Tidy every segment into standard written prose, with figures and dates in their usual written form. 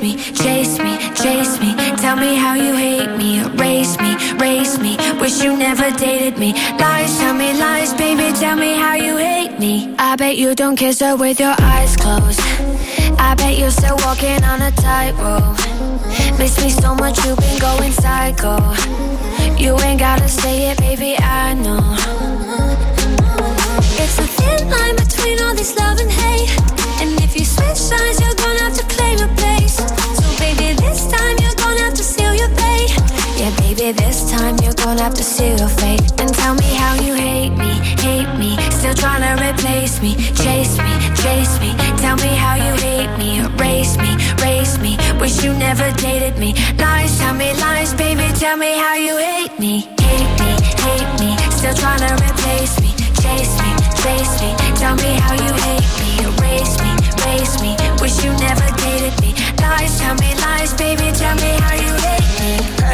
me, chase me, chase me. Tell me how you hate me, erase me, race me. Wish you never dated me. Lies, tell me lies, baby, tell me how you hate me. I bet you don't kiss her with your eyes closed. I bet you're still walking on a tightrope. Miss me so much, you've been going psycho. You ain't gotta say it, baby, I know. It's a thin line between all this love and hate. And if you switch sides, you're gonna have to claim a place. So baby, this time you're gonna have to seal your fate. Yeah, baby, this time you're gonna have to seal your fate. And tell me how you hate me, still trying to replace me. Chase me, chase me. Tell me how you hate me, erase me, race me. Wish you never dated me. Lies, tell me lies, baby, tell me how you hate me. Hate me, still trying to replace me. Chase me, chase me. Tell me how you hate me, erase me, race me. Wish you never dated me. Lies, tell me lies, baby, tell me how you hate me.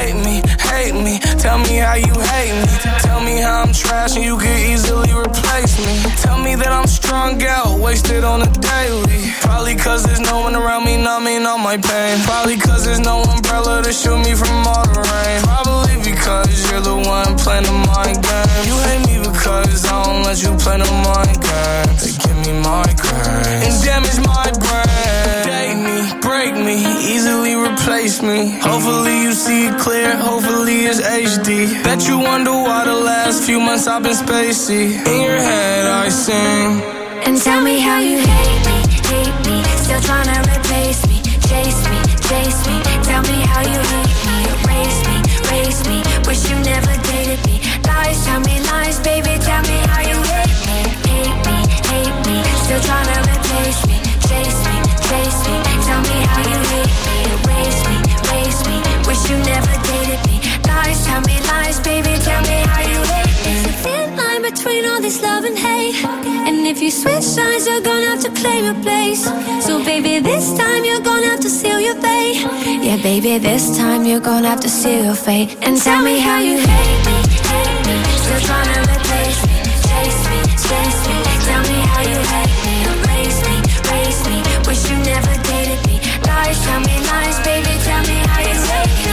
Hate me, tell me how you hate me. Tell me how I'm trash and you could easily replace me. Tell me that I'm strung out, wasted on a daily. Probably cause there's no one around me numbing all my pain. Probably cause there's no umbrella to shield me from all the rain. Probably because you're the one playing the mind game. You hate me because I don't let you play the mind game. They give me migraine and damage my brain. Date me, break me, easily replace me. Hopefully you see it clear, hopefully it's HD. Bet you wonder why the last few months I've been spacey. In your head I sing. And tell me how you hate me, still trying to replace me. Chase me, chase me. Tell me how you hate me, erase me, race me. Wish you never dated me. Lies, tell me lies, baby, tell me how you hate me. Hate me, still trying to replace me. Chase me, chase me. Tell me how you hate me, erase me, race me. Wish you never dated me. Lies, tell me lies, baby, tell me how you hate me. It's a thin line between all this love and hate. And if you switch sides, you're gonna have to claim your place. So baby, this time you're gonna have to seal your fate. Yeah, baby, this time you're gonna have to seal your fate. And tell me how you hate me, still trying to replace me. Chase me, chase me. Tell me how you hate me, erase me, race me. Wish you never dated me. Lies, tell me lies, baby, tell me how you hate me.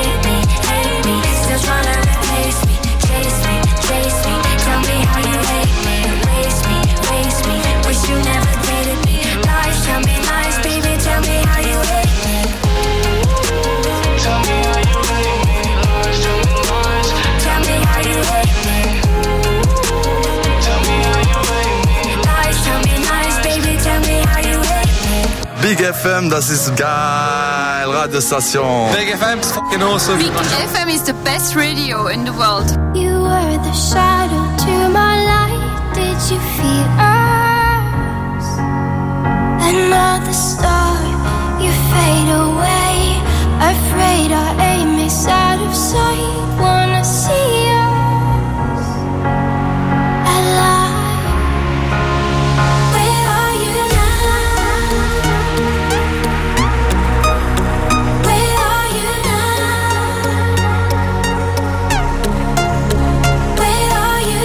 Hate me, still trying to replace me. Chase me, chase me. Tell me how you hate me, erase me, race me. Wish you never dated me. Lies, tell me lies, baby, tell me how you hate me. Tell me how you hate me, lies, tell me lies. Tell me how you hate me. Tell me how you hate me. Lies, tell me lies, baby, tell me how you hate me. Big FM, das ist geil, Radiostation. Big FM is fucking awesome. Big FM is the best radio in the world. You were the shadow to my light. Did you feel us? Another star, you fade away. Afraid our aim is out of sight. Wanna see us alive. Where are you now? Where are you now? Where are you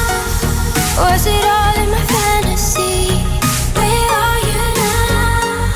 now? Was it all in my fantasy? Where are you now?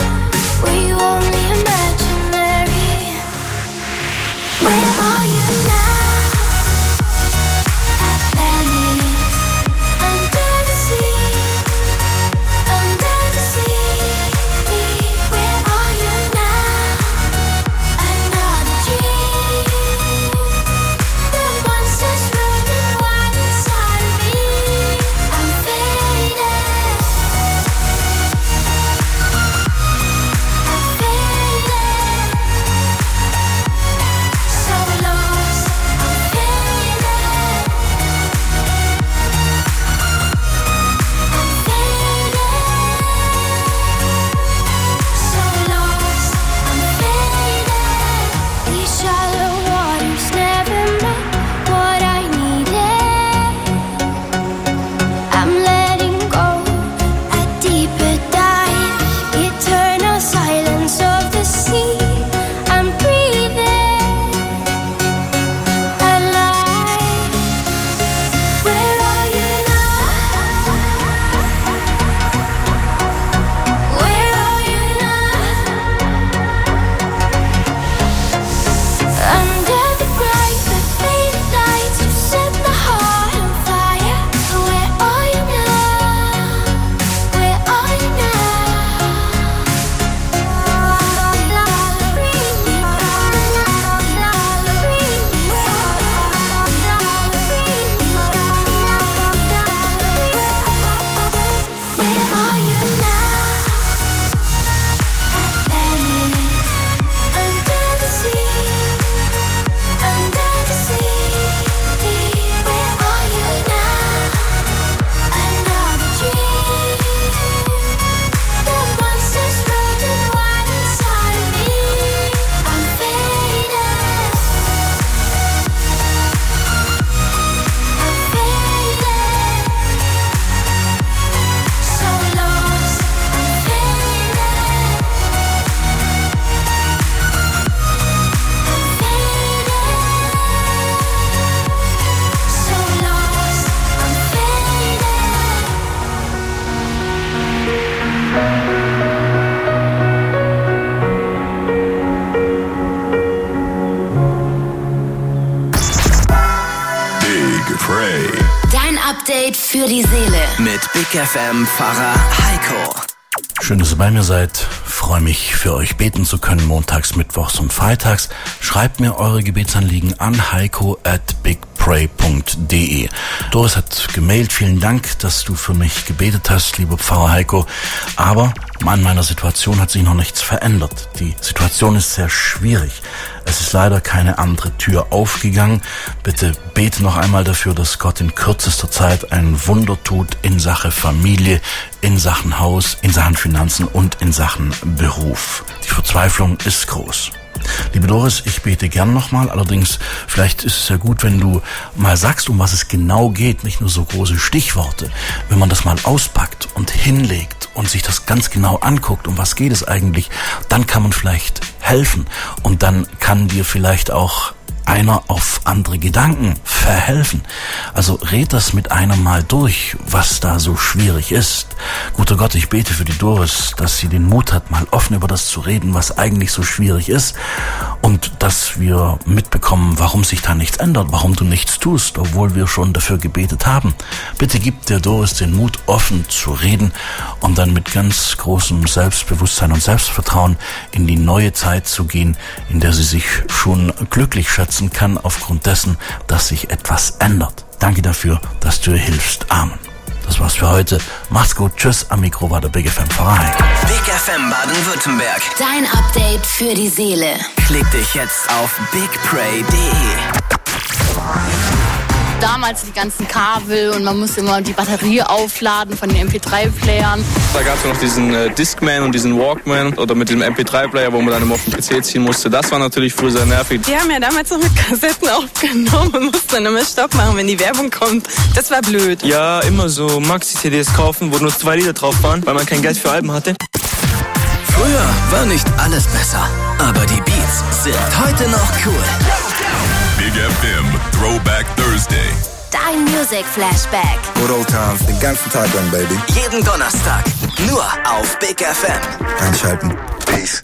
für die Seele. Mit Big FM Pfarrer Heiko. Schön, dass ihr bei mir seid. Freue mich, für euch beten zu können, montags, mittwochs und freitags. Schreibt mir eure Gebetsanliegen an heiko@bigpray.de. Doris hat gemailt, vielen Dank, dass du für mich gebetet hast, lieber Pfarrer Heiko. Aber an meiner Situation hat sich noch nichts verändert. Die Situation ist sehr schwierig. Es ist leider keine andere Tür aufgegangen. Bitte bete noch einmal dafür, dass Gott in kürzester Zeit ein Wunder tut in Sachen Familie, in Sachen Haus, in Sachen Finanzen und in Sachen Beruf. Die Verzweiflung ist groß. Liebe Doris, ich bete gern nochmal, allerdings vielleicht ist es ja gut, wenn du mal sagst, um was es genau geht, nicht nur so große Stichworte. Wenn man das mal auspackt und hinlegt und sich das ganz genau anguckt, um was geht es eigentlich, dann kann man vielleicht helfen und dann kann dir vielleicht auch einer auf andere Gedanken verhelfen. Also red das mit einem mal durch, was da so schwierig ist. Guter Gott, ich bete für die Doris, dass sie den Mut hat, mal offen über das zu reden, was eigentlich so schwierig ist und dass wir mitbekommen, warum sich da nichts ändert, warum du nichts tust, obwohl wir schon dafür gebetet haben. Bitte gib der Doris den Mut, offen zu reden und dann mit ganz großem Selbstbewusstsein und Selbstvertrauen in die neue Zeit zu gehen, in der sie sich schon glücklich schätzt kann aufgrund dessen, dass sich etwas ändert. Danke dafür, dass du ihr hilfst. Amen. Das war's für heute. Macht's gut. Tschüss. Am Mikro war der Big FM Pfarrer. Big FM Baden-Württemberg. Dein Update für die Seele. Klick dich jetzt auf bigpray.de. Damals die ganzen Kabel und man musste immer die Batterie aufladen von den MP3-Playern. Da gab es noch diesen Discman und diesen Walkman oder mit dem MP3-Player, wo man dann immer auf den PC ziehen musste. Das war natürlich früher sehr nervig. Die haben ja damals noch mit Kassetten aufgenommen und mussten dann immer Stopp machen, wenn die Werbung kommt. Das war blöd. Ja, immer so Maxi-CDs kaufen, wo nur 2 Lieder drauf waren, weil man kein Geld für Alben hatte. Früher war nicht alles besser, aber die Beats sind heute noch cool. Big FM Throwback Thursday. Dein Music Flashback. Good old times, den ganzen Tag lang, baby. Jeden Donnerstag, nur auf Big FM. Einschalten. Peace.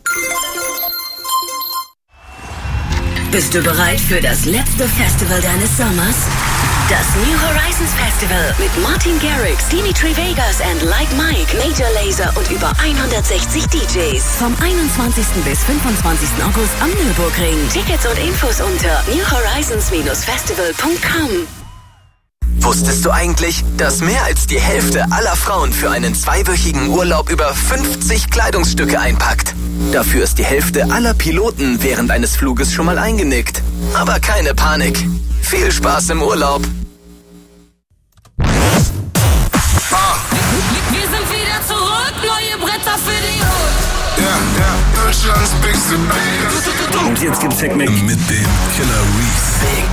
Bist du bereit für das letzte Festival deines Sommers? Das New Horizons Festival mit Martin Garrix, Dimitri Vegas and Like Mike, Major Lazer und über 160 DJs. Vom 21. bis 25. August am Nürburgring. Tickets und Infos unter newhorizons-festival.com. Wusstest du eigentlich, dass mehr als die Hälfte aller Frauen für einen 2-wöchigen Urlaub über 50 Kleidungsstücke einpackt? Dafür ist die Hälfte aller Piloten während eines Fluges schon mal eingenickt. Aber keine Panik. Viel Spaß im Urlaub. Wir sind wieder zurück, neue Bretter für die Hut. Ja, Deutschlands bigste Band. Und jetzt gibt's Heckmeck Mit dem Killer Reese. Big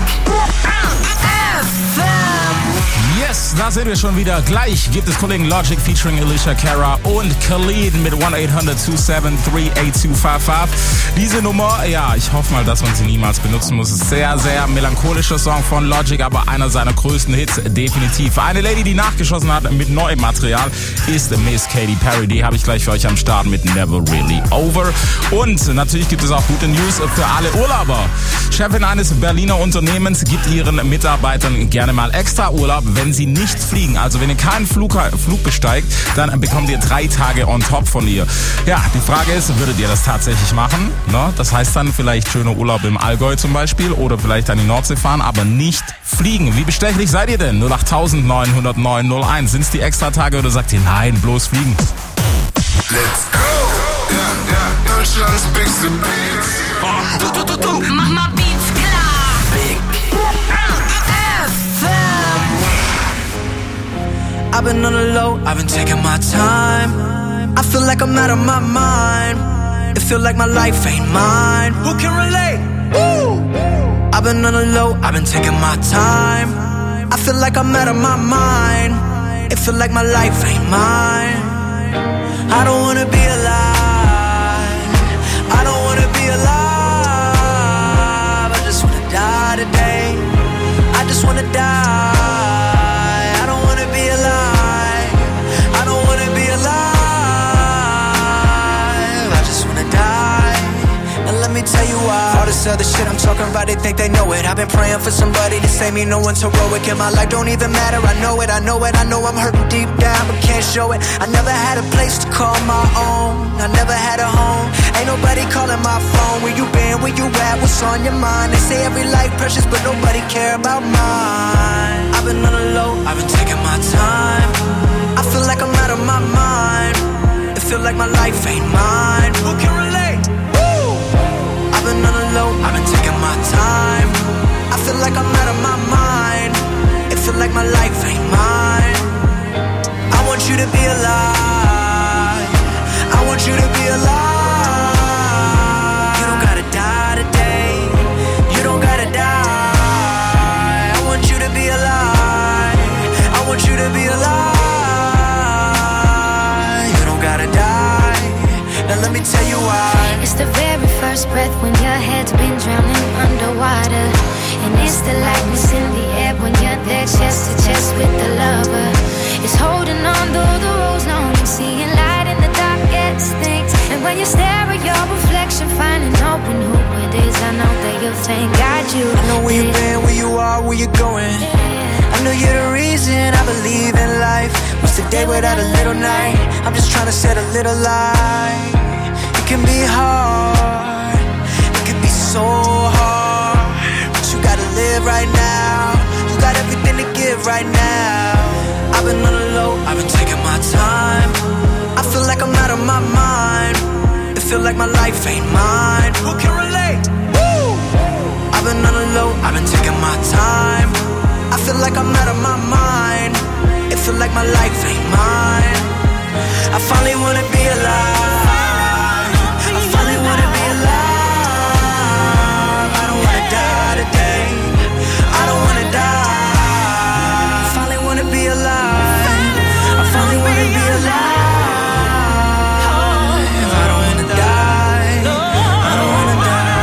Yes, da sind wir schon wieder. Gleich gibt es Kollegen Logic featuring Alicia Cara und Khalid mit 1-800-273-8255. Diese Nummer, ja, ich hoffe mal, dass man sie niemals benutzen muss. Ist sehr, sehr melancholischer Song von Logic, aber einer seiner größten Hits, definitiv. Eine Lady, die nachgeschossen hat mit neuem Material, ist Miss Katy Perry. Die habe ich gleich für euch am Start mit Never Really Over. Und natürlich gibt es auch gute News für alle Urlauber. Chefin eines Berliner Unternehmens gibt ihren Mitarbeitern gerne mal extra Urlaub, wenn sie nicht fliegen. Also wenn ihr keinen Flug besteigt, dann bekommt ihr 3 Tage on top von ihr. Ja, die Frage ist, würdet ihr das tatsächlich machen? Ne? Das heißt dann vielleicht schöner Urlaub im Allgäu zum Beispiel oder vielleicht an die Nordsee fahren, aber nicht fliegen. Wie bestechlich seid ihr denn? 08000 909 01. Sind es die extra Tage oder sagt ihr nein, bloß fliegen? Let's go! Ja, Deutschlands bigste Band. Mach mal Beats klar. Big I've been on the low, I've been taking my time. I feel like I'm out of my mind. It feel like my life ain't mine. Who can relate? Woo! I've been on the low, I've been taking my time. I feel like I'm out of my mind. It feel like my life ain't mine. I don't wanna be alive. I don't wanna be alive. I just wanna die today. I just wanna die. Tell you why. All this this other shit I'm talking about, they think they know it. I've been praying for somebody to save me, no one's heroic. In my life don't even matter, I know it, I know it. I know I'm hurting deep down, but can't show it. I never had a place to call my own, I never had a home. Ain't nobody calling my phone. Where you been, where you at, what's on your mind? They say every life precious, but nobody care about mine. I've been on the low, I've been taking my time. I feel like I'm out of my mind. It feel like my life ain't mine. Who can relate? Woo! I've been on the low, I've been taking my time. I feel like I'm out of my mind. It feel like my life ain't mine. I want you to be alive. I want you to be alive. You don't gotta die today. You don't gotta die. I want you to be alive. I want you to be alive. You don't gotta die. Now let me tell you why. It's the very first breath when your head's been drowning underwater. And it's the lightness in the air when you're there chest to chest with the lover. It's holding on though the road's long and seeing light in the darkest things. And when you stare at your reflection, finding hope in who it is, I know that you'll thank God you. I know where you've been, where you are, where you're going. I know you're the reason I believe in life. What's the day without a little night? I'm just trying to set a little light. It can be hard, it can be so hard, but you gotta live right now. You got everything to give right now. I've been on the low, I've been taking my time. I feel like I'm out of my mind. It feel like my life ain't mine. Who can relate? Woo! I've been on the low, I've been taking my time. I feel like I'm out of my mind. It feel like my life ain't mine. I finally wanna be alive. I finally wanna be alive. I don't wanna die today. I don't wanna die. I finally wanna be alive. I finally wanna be alive. I don't wanna die. I don't wanna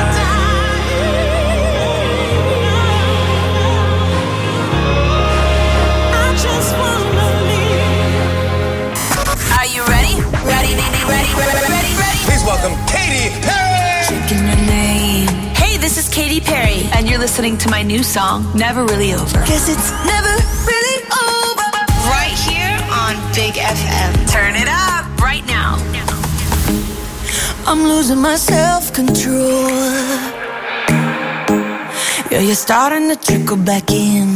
I just wanna leave. Are you ready? Ready? Please welcome Katy Perry. Checking your name. Hey, this is Katy Perry, and you're listening to my new song, Never Really Over. Guess it's never really over. Right here on Big FM. Turn it up right now. I'm losing my self-control. Yeah, you're starting to trickle back in,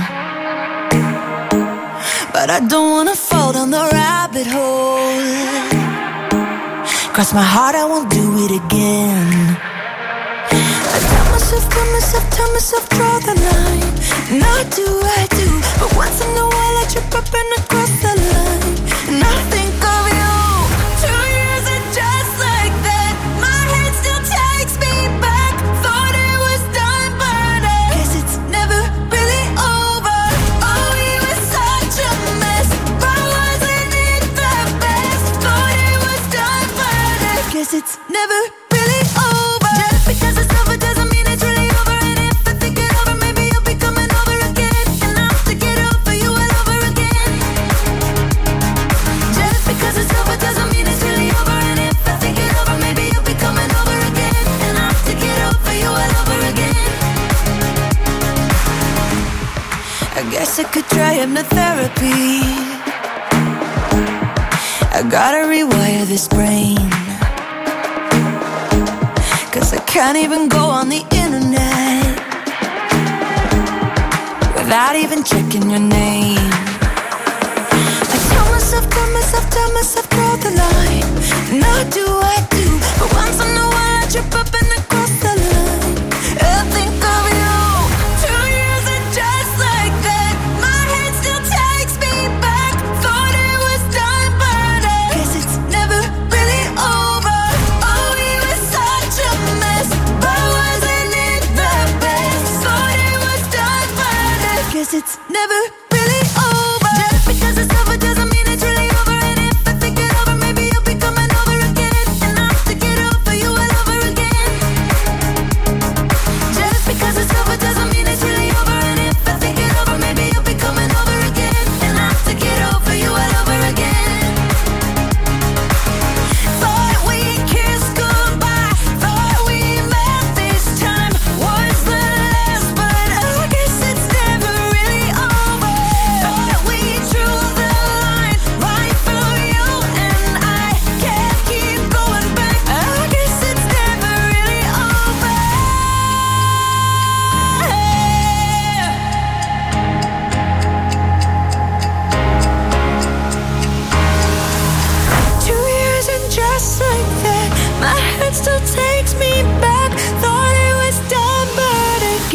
but I don't wanna fall down the rabbit hole. Cross my heart, I won't do it again. I tell myself, draw the line. Not do I do, but once in a while I trip up and I cross the line. And I think of you. 2 years are just like that. My head still takes me back. Thought it was done, but I guess it's never really over. Oh, we were such a mess, but wasn't it the best? Thought it was done, but I guess it's never really over. Just because it's over doesn't mean it's really over. And if I think it over, maybe you'll be coming over again. And I'll have to get over you all over again. Just because it's over doesn't mean it's really over. And if I think it over, maybe you'll be coming over again. And I'll have to get over you all over again. I guess I could try hypnotherapy. I gotta rewire this brain, 'cause I can't even go on the internet without even checking your name. I tell myself, draw the line. Not do I do, but once in a while I trip up and I cross the line. I think of you. 2 years are just like that. My head still takes me back. Thought it was done, but I guess it's never really over. Oh, we were such a mess, but wasn't it the best? Thought it was done, but I guess it's never really over. Just because it's over doesn't mean it's really over. And if I think it over, maybe you'll be coming over again. And I'll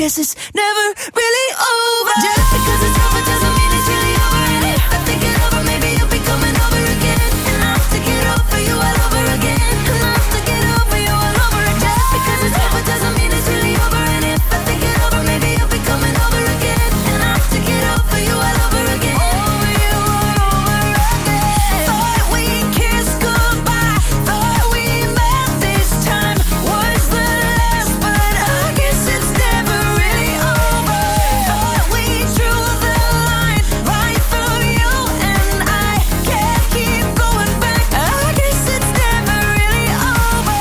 guess it's never really over. Just because it's over doesn't mean it's really over. And if I think it over, maybe you'll be coming over again. And I'll have to get over you all over again. And I'll have to get over you all over again. Just because it's over doesn't mean it's really over. And if I think it over, maybe you'll be coming over again. And I'll have to get over you all over again. Over you all over again. Thought we kissed goodbye. Thought we met this time. Was the last, but I guess it's never really over. Thought we drew the line right through you and I. Can't keep going back. I guess it's never really over.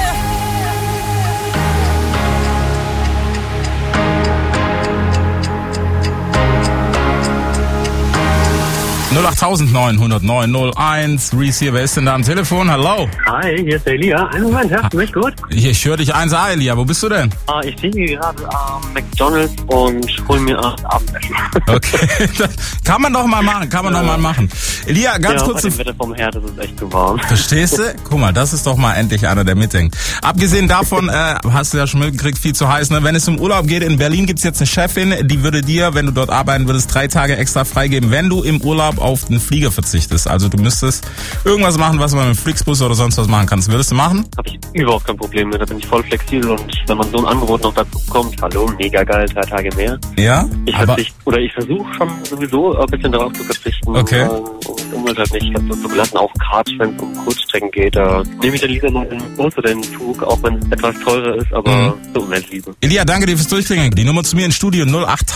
08900 Reese hier, wer ist denn da am Telefon? Hallo. Hi, hier ist der Elia. Einen Moment, hörst du mich gut? Ich höre dich 1A, Elia. Wo bist du denn? Ich stehe hier gerade am McDonald's und hol mir Abendessen. Okay, das kann man doch mal machen, Elia, ganz kurz. Bei dem Wetter vom Herd ist es echt zu warm. Verstehst du? Guck mal, das ist doch mal endlich einer, der mitdenkt. Abgesehen davon, hast du ja schon mitgekriegt, viel zu heiß, ne? Wenn es um Urlaub geht, in Berlin gibt's jetzt eine Chefin, die würde dir, wenn du dort arbeiten würdest, 3 Tage extra freigeben, wenn du im Urlaub auf den Flieger verzichtest. Also du müsstest irgendwas machen, was man mit dem Flixbus oder sonst was machen kannst. Würdest du machen? Habe ich überhaupt kein Problem mit. Da bin ich voll flexibel und wenn man so ein Angebot noch dazu kommt, hallo, mega geil, 3 Tage mehr. Ja? Ich versuche schon sowieso ein bisschen darauf zu verzichten. Okay. Und Umwelt halt nicht zu belassen. Auch Kart, wenn es um Kurzstrecken geht, da nehme ich dann lieber mal den Bus oder den Zug, auch wenn es etwas teurer ist, aber zur Umweltliebe. Elia, danke dir fürs Durchklingeln. Die Nummer zu mir ins Studio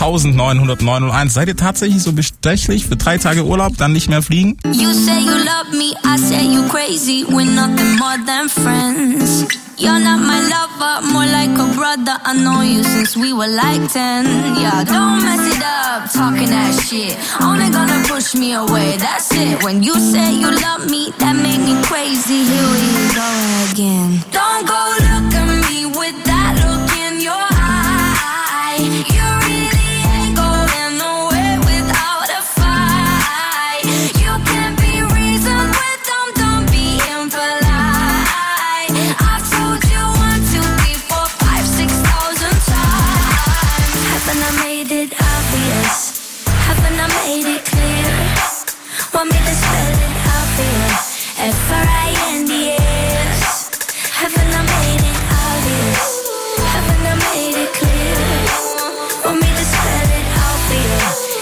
08900 Seid ihr tatsächlich so bestechlich für 3 Tage Urlaub, dann nicht mehr fliegen? You say you love me, I say you crazy. We're nothing more than friends. You're not my lover, more like a brother. I know you since we were like 10. Yeah, don't mess it up, talking that shit. Only gonna push me away, that's it. When you say you love me, that made me crazy. Here we go again. Don't go look at me with that look in your eye. You really ain't going nowhere without a fight. You can't be reasoned with them, don't be impolite. I've told you 1, 2, 3, 4, 5, 6,000 times. Haven't I made it obvious? Haven't I made it clear? Want me to spell it out for you? F-R-I-N-D-S. Haven't I made it obvious? Haven't I made it clear? Want me to spell it out for you?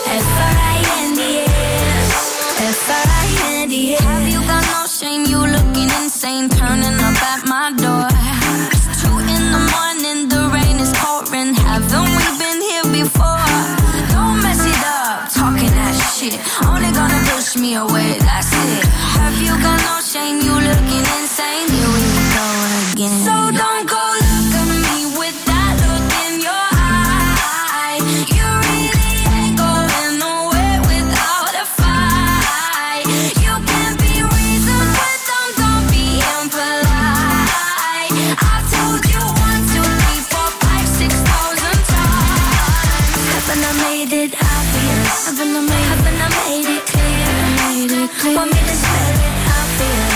F-R-I-N-D-S. F-R-I-N-D-S. Have you got no shame? You looking insane, turning up at my door. It's 2 in the morning, the rain is pouring. Haven't we been here before? Don't mess it up, talking that shit. Only gonna push me away, that's it. Have you got no shame? You looking insane. Here we go again. So don't go look at me with that look in your eye. You really ain't going nowhere without a fight. You can't be reasoned with them, don't be impolite. I've told you 1, 2, 3, 4, 5, 6,000 times. Haven't I made it obvious? Haven't I made it clear? Want me to spell it out for you?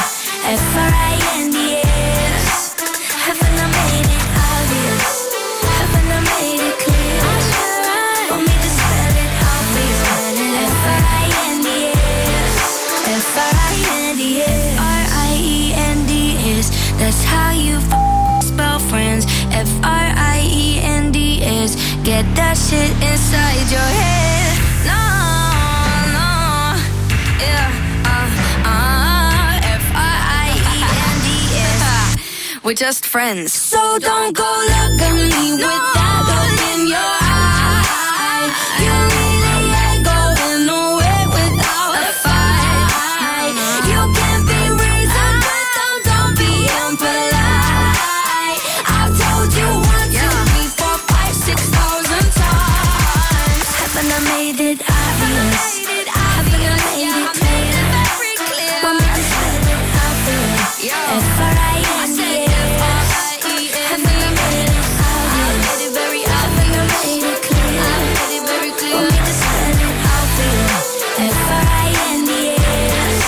F-R-I-N-D-S. Haven't I made it obvious? Haven't I made it clear? Want me to spell it out for you? F-R-I-N-D-S. F-R-I-N-D-S. F-R-I-E-N-D-S. That's how you spell friends. F-R-I-E-N-D-S. Get that shit inside your head. No, yeah. F-R-I-E-N-D-S. We're just friends. So don't go look at me with that look in your eye. You really ain't going nowhere without a fight. You can't be reasoned with them, don't be impolite. I've told you 1, 2, 3, 4, 5, 6,000 times. Haven't I made it obvious? Haven't I made it clear? Want me to spell it out for you? F-R-I-N-D-S. Haven't I made it obvious? Haven't I made it clear? Want me to spell it out for you? F-R-I-N-D-S.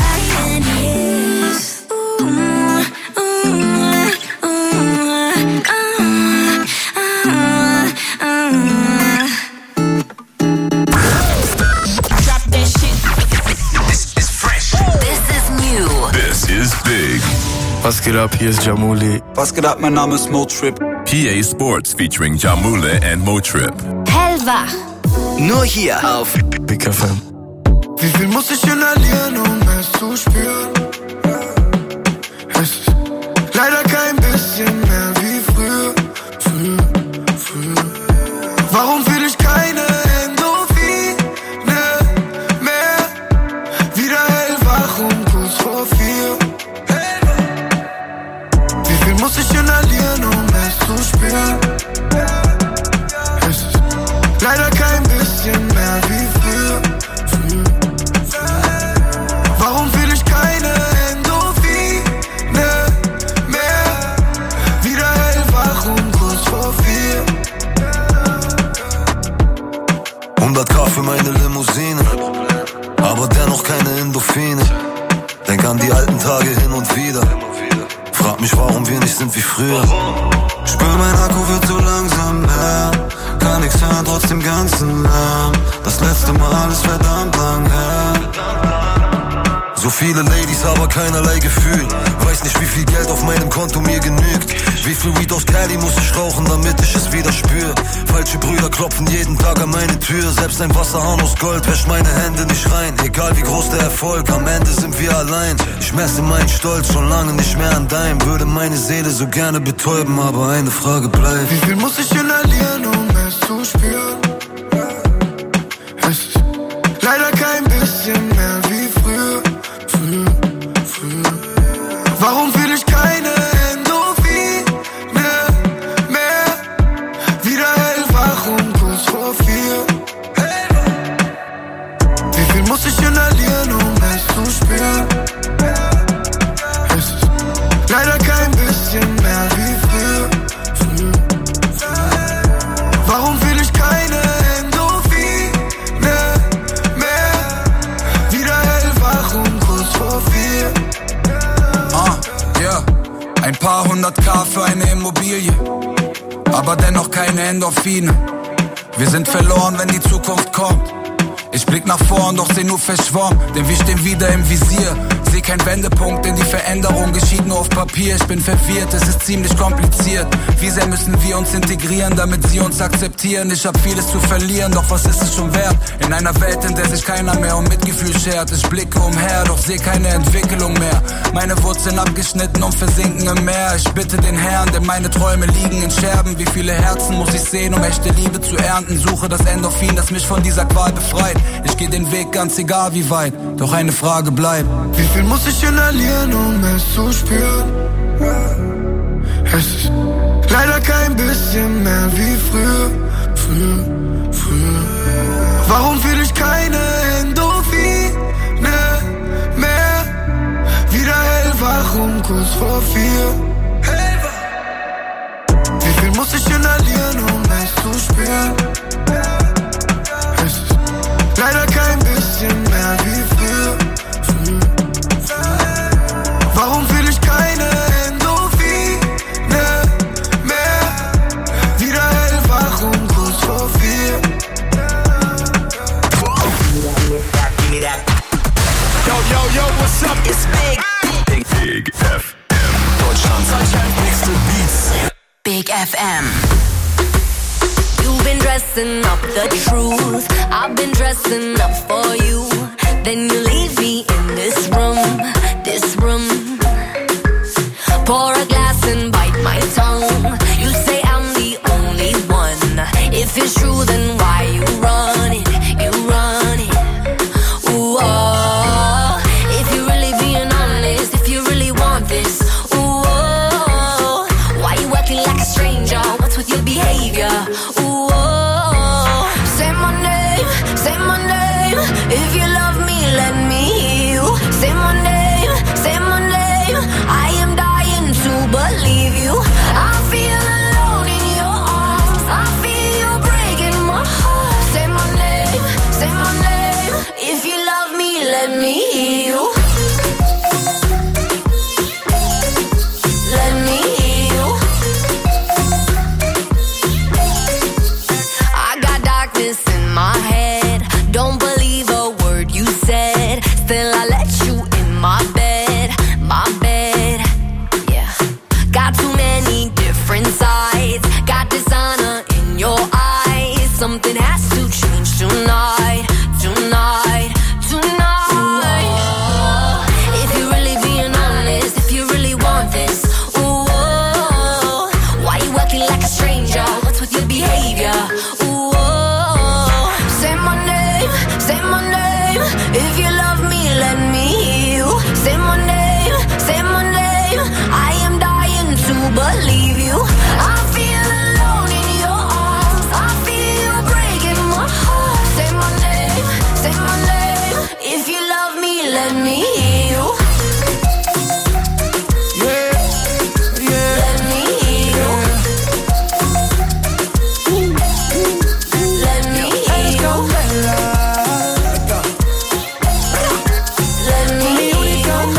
F-R-I-N-D-S. Was geht ab, hier ist Jamuli. Was geht ab, mein Name ist Motrip. PA Sports featuring Jamule and Motrip. Hellwach. Nur hier auf Big FM. Wie viel muss ich inhalieren, um es zu spüren? Es ist leider kein bisschen mehr wie früher. Warum fühle ich keine Endorphine mehr? Wieder hellwach um kurz vor 4. Wie viel muss ich inhalieren, um es zu spüren? Es ist leider kein bisschen mehr wie früher. Warum fühle ich keine Endorphine mehr? Wieder hellwach um kurz vor 4. 100k für meine Limousine, aber dennoch keine Endorphine. Denk an die alten Tage hin und wieder. Frag mich, warum wir nicht sind wie früher. Spür, mein Akku wird so langsam leer. Kann nix hören, trotzdem ganzen Lärm. Das letzte Mal ist verdammt lang her. So viele Ladies, aber keinerlei Gefühl. Weiß nicht, wie viel Geld auf meinem Konto mir genügt. Wie viel Weed aus Cali muss ich rauchen, damit ich es wieder spür. Falsche Brüder klopfen jeden Tag an meine Tür. Selbst ein Wasserhahn aus Gold wäscht meine Hände nicht rein. Egal wie groß der Erfolg, am Ende sind wir allein. Ich messe meinen Stolz schon lange nicht mehr an deinem. Würde meine Seele so gerne betäuben, aber eine Frage bleibt. Wie viel muss ich inhalieren, um es zu spüren? Es ist leider kein bisschen mehr wie früher. Warum fühle ich keine Endorphine mehr? Wieder hellwach um kurz vor 4. Wie viel muss ich inhalieren, um es zu spüren? Es ist leider kein bisschen mehr wie früher. Warum fühle ich keine Endorphine mehr? Wieder hellwach um kurz vor 4. Ein paar 100k für eine Immobilie, aber dennoch keine Endorphine. Wir sind verloren, wenn die Zukunft kommt. Ich blick nach vorn, doch seh nur verschwommen, denn wir stehen wieder im Visier. Seh kein Wendepunkt, denn die Veränderung geschieht nur auf Papier. Ich bin verwirrt, es ist ziemlich kompliziert. Wie sehr müssen wir uns integrieren, damit sie uns akzeptieren? Ich hab vieles zu verlieren, doch was ist es schon wert? In einer Welt, in der sich keiner mehr um Mitgefühl schert. Ich blicke umher, doch seh keine Entwicklung mehr. Meine Wurzeln abgeschnitten und versinken im Meer. Ich bitte den Herrn, denn meine Träume liegen in Scherben. Wie viele Herzen muss ich sehen, um echte Liebe zu ernten? Suche das Endorphin, das mich von dieser Qual befreit. Ich geh den Weg, ganz egal wie weit, doch eine Frage bleibt. Wie viel muss ich inhalieren, um es zu spüren? Es ist leider kein bisschen mehr wie früher. Warum fühle ich keine Endorphine mehr? Wieder hellwach um kurz vor 4. Wie viel muss ich inhalieren, um es zu spüren? Es ist leider kein bisschen mehr wie früher. Warum fühle ich keine Endorphine mehr? Wieder hellwach um kurz vor 4. Yo, what's up? It's Big FM. Deutschlands nächste Beats. Big FM. You've been dressing up the truth. I've been dressing up for you. Then you leave me in this room. Pour a glass and bite my tongue. You say I'm the only one. If it's true, then why you run it? Ooh, oh. If you're really being honest, if you really want this, ooh, oh. Why you acting like a stranger? What's with your behavior? Ooh, oh. Say my name. If you love me, let me hear you. Say my name. I am dying to believe you. I feel alone in your arms. I feel you breaking my heart. Say my name. If you love me, let me hear you. Let me hear you. I got darkness in my head. Don't believe a word you said. Still I let you in my bed. Yeah. different sides. Got dishonor in your eyes. Something has to change tonight, tonight, tonight. If you're really being honest, if you really want this, ooh, why you acting like a stranger? What's with your behavior? Ooh, say my name, say my name. If you love me, let me hear you. Say my name, say my name. I am dying to believe you. I feel alone in your arms. I feel you breaking my heart. Say my name, say my name. If you love me, let me hear you. Yeah, yeah. Let me hear you. Let me hear you. Let me hear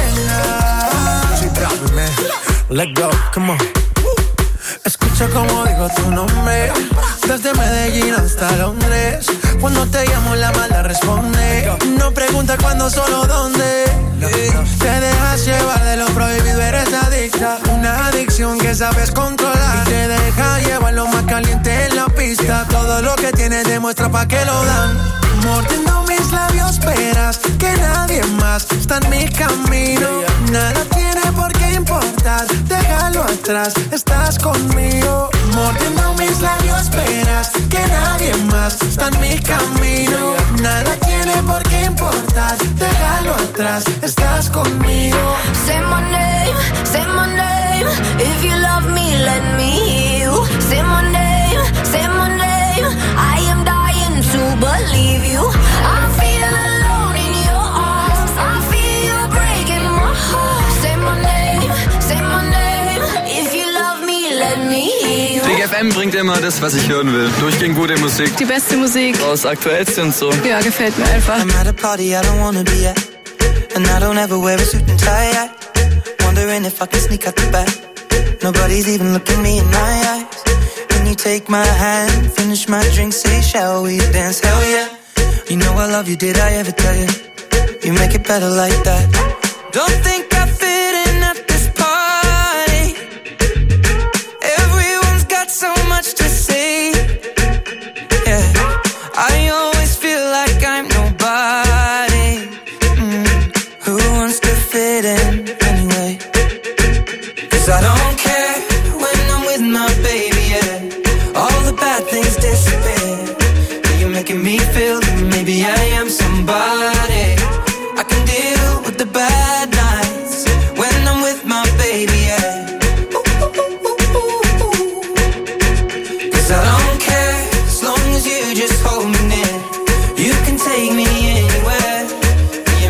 you. Let go, come on. Escucha como digo tu nombre. Desde Medellín hasta Londres. Cuando te llamo la mala responde. No pregunta cuándo, solo dónde. Te dejas llevar de lo prohibido, eres adicta. Una adicción que sabes controlar. Y te deja llevar lo más caliente en la pista. Todo lo que tienes demuestra pa' que lo dan. Mordiendo mis labios, verás que nadie más está en mi camino. Nada tiene por qué importar, déjalo atrás, estás conmigo. Mordiendo mis labios, verás que nadie más está en mi camino. Nada tiene por qué importar, déjalo atrás, estás conmigo. Say my name, say my name. If you love me, let me hear you. Say my name, say my name. I am dying to believe you. I feel alone in your arms. I feel you breaking my heart. Say my name, say my name. If you love me, let me hear you. Big FM bringt immer das, was ich hören will. Durchgehend gute Musik. Die beste Musik. Das Aktuellste und so. Ja, gefällt mir einfach. I'm at a party I don't wanna be at, and I don't ever wear a suit and tie. Wondering if I can sneak out the back. Nobody's even looking me in my eyes. When you take my hand, finish my drink, say shall we dance? Hell yeah. You know I love you, did I ever tell you? You make it better like that. Don't think